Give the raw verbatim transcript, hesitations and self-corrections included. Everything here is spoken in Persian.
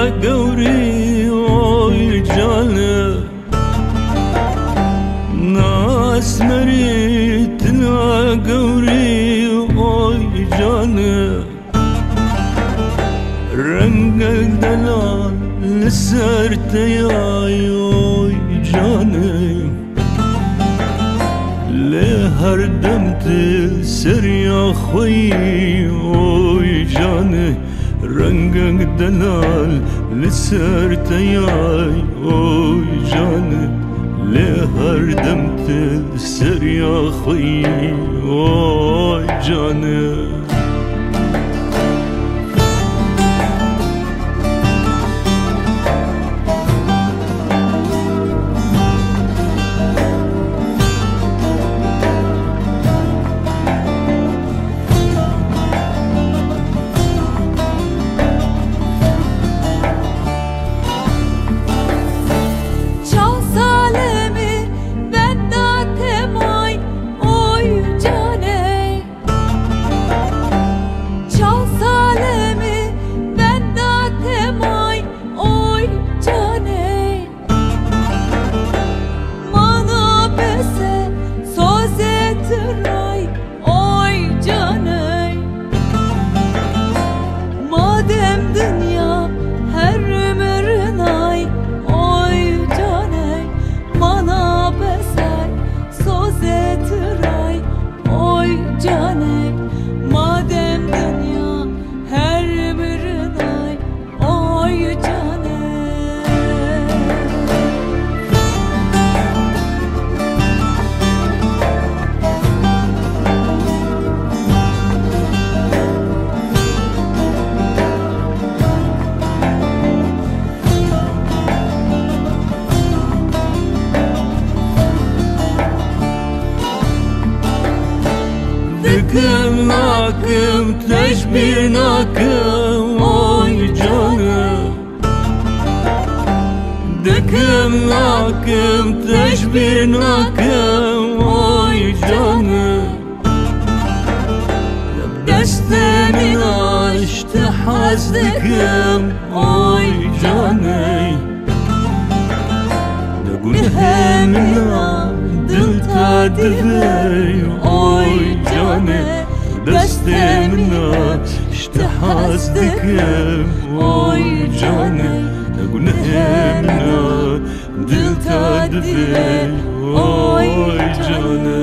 قوري اوي جانه ناس مريتنا قوري اوي جانه رنگ الدلال لسرت ياي اوي جانه لهر دمت سر يا خوي اوي جانه رنگ الدلال لسرت ياي اوي جانه لهر دمت سر يا خوي اوي جانه دكم ناكم تشبير ناكم اوي جانه دكم ناكم تشبير ناكم اوي جانه دستني عشت حاسدكم اوي جانه دقول همنا دلتا دفي اوي جانه دستي منا اشتحاسدك اوي جانه اقول همنا دلتا دفي اوي جانه